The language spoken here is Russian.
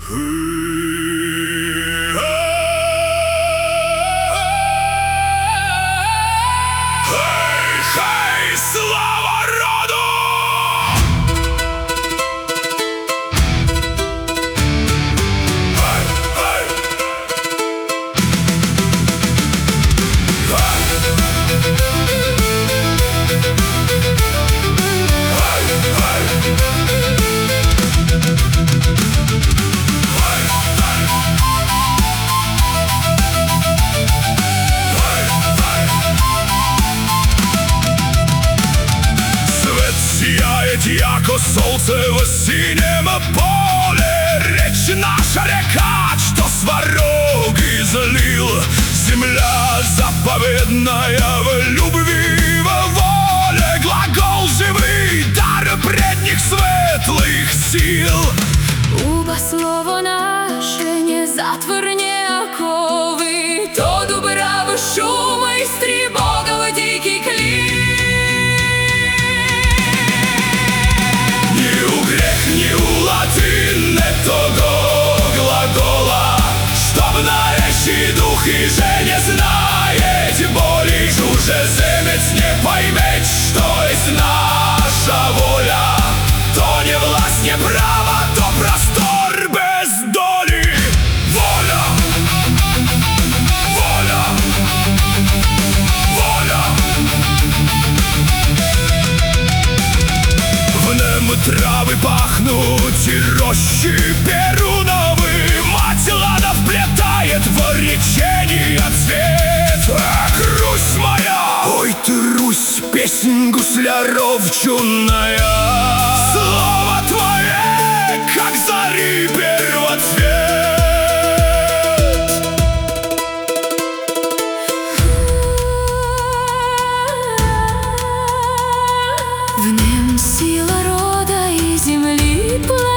Хей, слава роду! Яко солнце в осеннем поле, речь наша река, что сварог излил. Земля заповедная в любви, во воле, глагол живый, дар предних светлых сил. Уба слово наше не затворне оковы, то дубравы шума и стрибогова дикий клин. Ни у латин того глагола, чтоб наречи дух и же не знает боли. Чужеземец не поймет, что есть наша воля. То не власть, не право, то простор без доли. Воля, воля, воля. В нем травы пахнут и рощи перуновы. Мать лада вплетает в речение цвет. Ах, Русь моя! Ой ты, Русь, песнь гусляров чудная. Слово твое, как зари первоцвет. В нем сила рода и земли.